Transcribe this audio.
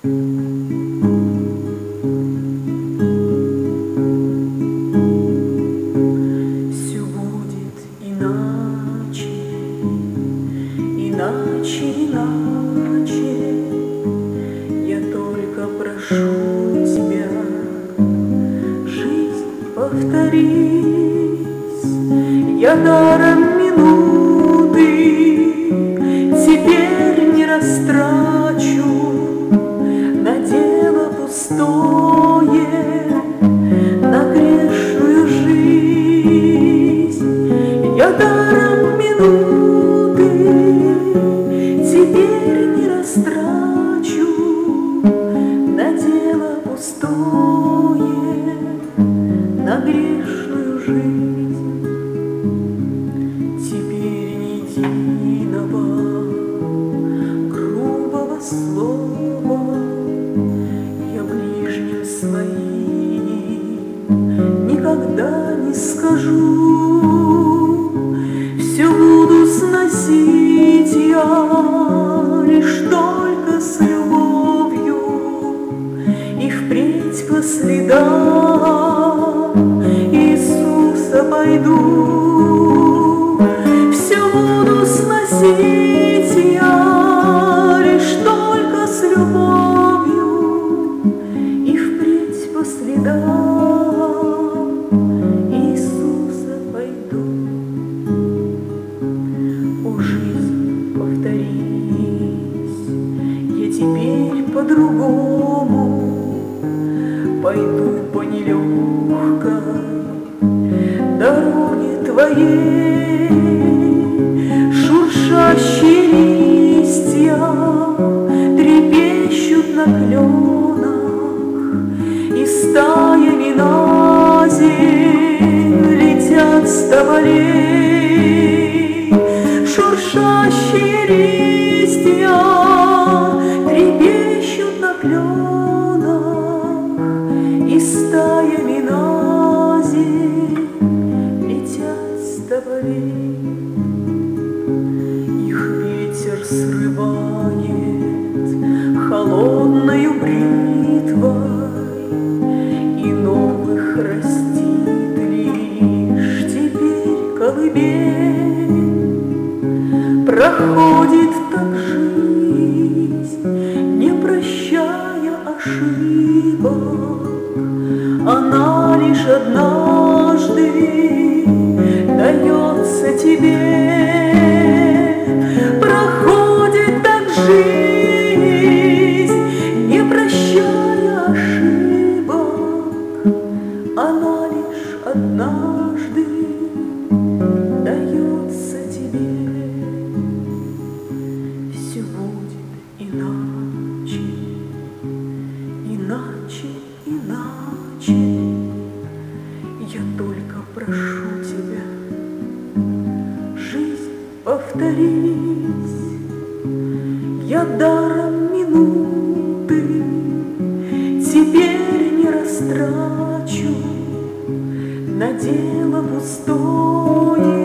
Все будет иначе, иначе, иначе. Я только прошу тебя, жизнь, повторись. Я даром минуты теперь не растрачу на дело пустое, на грешную жизнь. Я даром минуты теперь не растрачу на дело пустое, на грешную жизнь. Теперь ни единого грубого слова я ближним своим никогда не скажу. Все буду сносить я лишь только с любовью, и впредь по следам Иисуса пойду. Все буду сносить я лишь только с любовью, и впредь по следам Иисуса пойду. О, жизнь, повторись, я теперь по-другому пойду по нелегкой дороге твоей. Шуршащие листья трепещут на кленах, и стаями на земь летят с тополей. Шуршащие листья трепещут на кленах, и стаями на земь летят с тополей. Их ветер срывает холодною бритвой, и новых растит лишь теперь колыбель. Проходит так жизнь, не прощая ошибок, она лишь однажды дается тебе. Проходит так жизнь, не прощая ошибок, она лишь однажды дается тебе. Все будет иначе, иначе, иначе. Я только прошу тебя, жизнь, повторись. Я даром минуты теперь не растрачу на дело пустое,